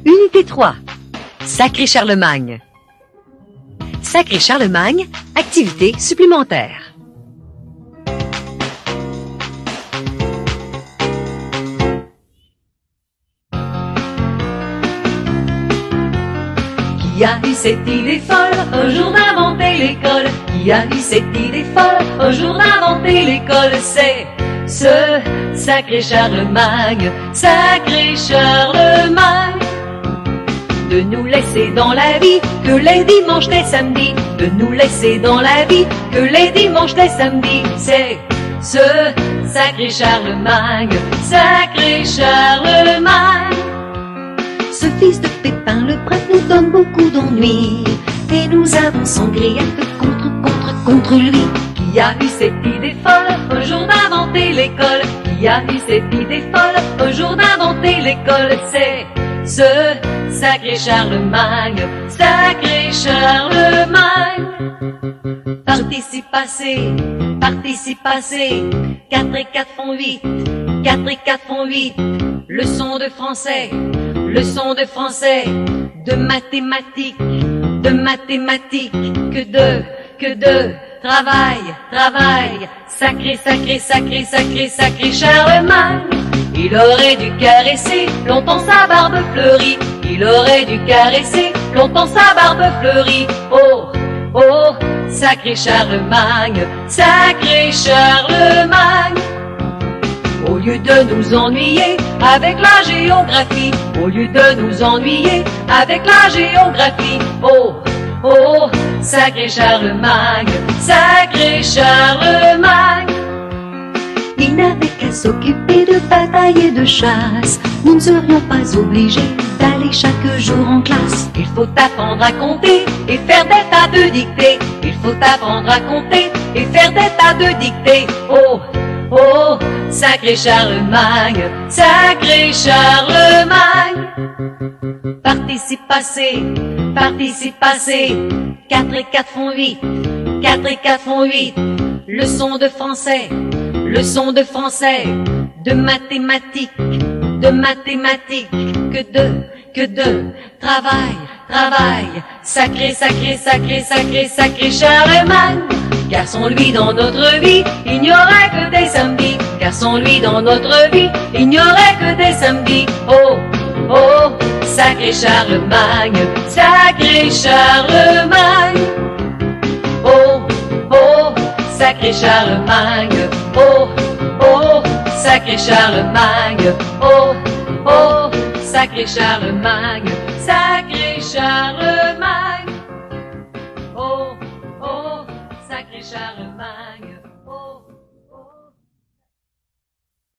Unité 3. Sacré Charlemagne. Sacré Charlemagne, activité supplémentaire. Qui a eu cette idée folle un jour d'inventer l'école? Qui a eu cette idée folle un jour d'inventer l'école? C'est ce sacré Charlemagne, sacré Charlemagne. De nous laisser dans la vie que les dimanches, les samedis. De nous laisser dans la vie que les dimanches, les samedis. C'est ce sacré Charlemagne, sacré Charlemagne. Ce fils de Pépin le Bref nous donne beaucoup d'ennuis, et nous avançons grief contre lui. Qui a eu cette idée folle un jour d'inventer l'école? Qui a eu cette idée folle un jour d'inventer l'école? C'est ce sacré Charlemagne, sacré Charlemagne. Participe passé, 4 et 4 font 8, 4 et 4 font 8. Leçon de français, de mathématiques, que de travail, sacré Charlemagne. Il aurait dû caresser longtemps sa barbe fleurie, il aurait dû caresser longtemps sa barbe fleurie. Oh, oh, sacré Charlemagne, sacré Charlemagne. Au lieu de nous ennuyer avec la géographie, au lieu de nous ennuyer avec la géographie. Oh, oh, sacré Charlemagne, sacré Charlemagne. Il n'avait qu'à s'occuper de bataille et de chasse, nous ne serions pas obligés d'aller chaque jour en classe. Il faut apprendre à compter et faire des tas de dictées. Il faut apprendre à compter et faire des tas de dictées. Oh, oh, sacré Charlemagne, sacré Charlemagne. Participe passé, 4 et 4 font 8, 4 et 4 font 8. Leçon de français, de mathématiques, que de travail, sacré Charlemagne. Car sans lui dans notre vie, il n'y aurait que des samedis. Car sans lui dans notre vie, il n'y aurait que des samedis. Oh, oh, sacré Charlemagne, sacré Charlemagne. Oh, oh, sacré Charlemagne. Oh, oh, sacré Charlemagne. Oh, oh, sacré Charlemagne, sacré Charlemagne. Oh, oh, sacré Charlemagne.